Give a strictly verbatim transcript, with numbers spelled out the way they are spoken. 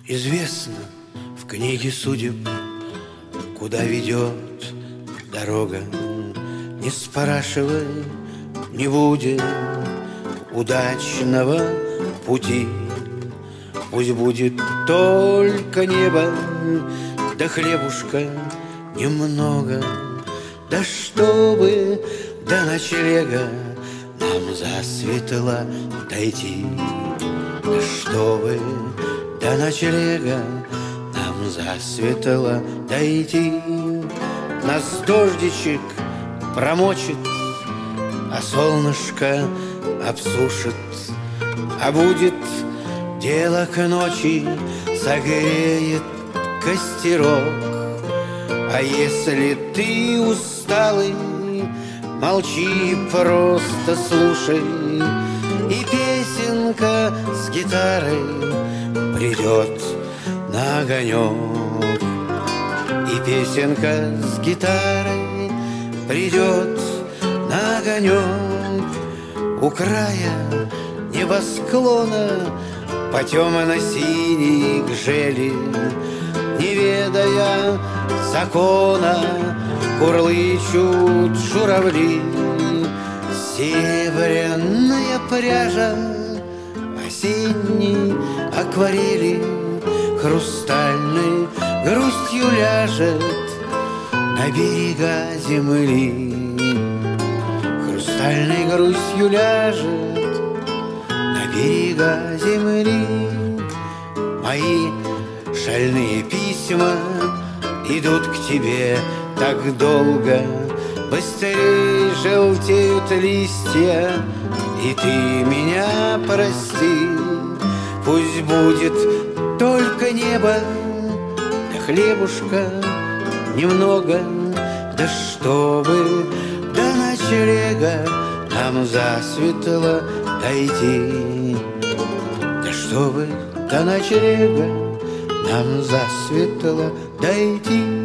Известно в книге судеб, куда ведет дорога. Не спрашивай, не будет удачного пути. Пусть будет только небо, да хлебушка немного, да чтобы до ночлега нам засветло дойти. Да чтобы до ночлега нам засветло дойти. Нас дождичек промочит, а солнышко обсушит, а будет дело к ночи, согреет костерок. А если ты усталый, молчи, просто слушай, и песенка с гитарой придет на огонек. И песенка с гитарой придет на огонек. У края небосклона по темно-синей гжели, не ведая закона, курлычут журавли. Серебряная пряжа осенней акварели хрустальной грустью ляжет на берега земли. Хрустальной грустью ляжет на берега земли. Мои шальные письма идут к тебе так долго, быстрее желтеют листья, и ты меня прости. Пусть будет только небо, да хлебушка немного, да чтобы до ночлега нам засветло дойти. Да чтобы до ночлега нам засветло дойти.